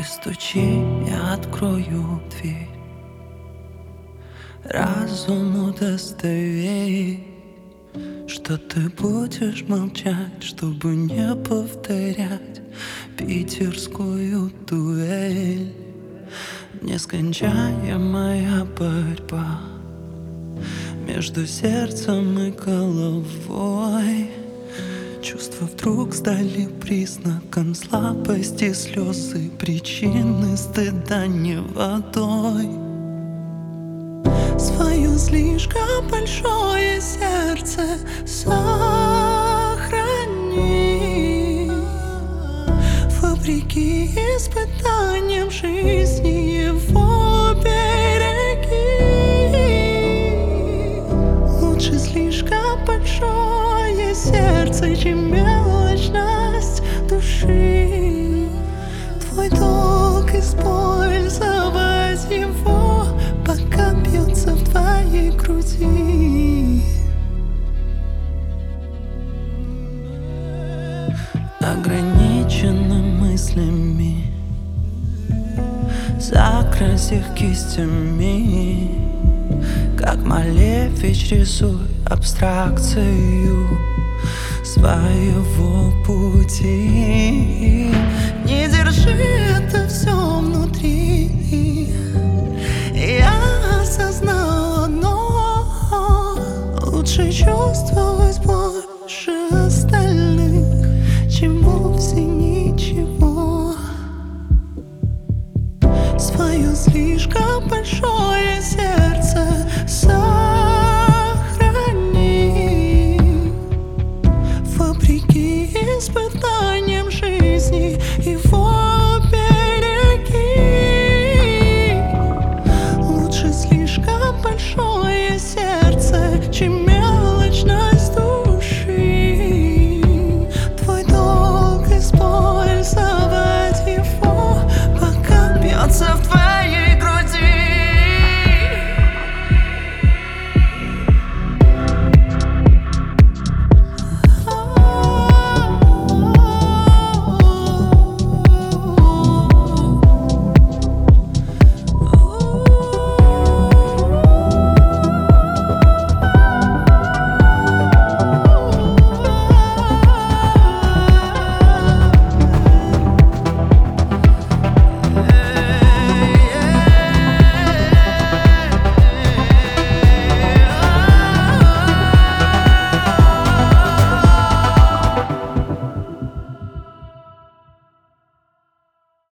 Ты стучи, я открою дверь. Разум удостоверить, что ты будешь молчать, чтобы не повторять питерскую дуэль. Нескончаемая борьба между сердцем и головой. Чувства вдруг стали признаком слабости, слезы причины стыда не водой. Свое слишком большое сердце сохрани. Вопреки испытаниям жизни его береги. Лучше слишком большое сердце, чем мелочность души. Твой долг использовать его, пока бьется в твоей груди. Ограничены мыслями, закрась их кистями, как Малевич рисуй абстракцию своего пути. Не держи это все внутри. Я осознала, но лучше чувствовать боль.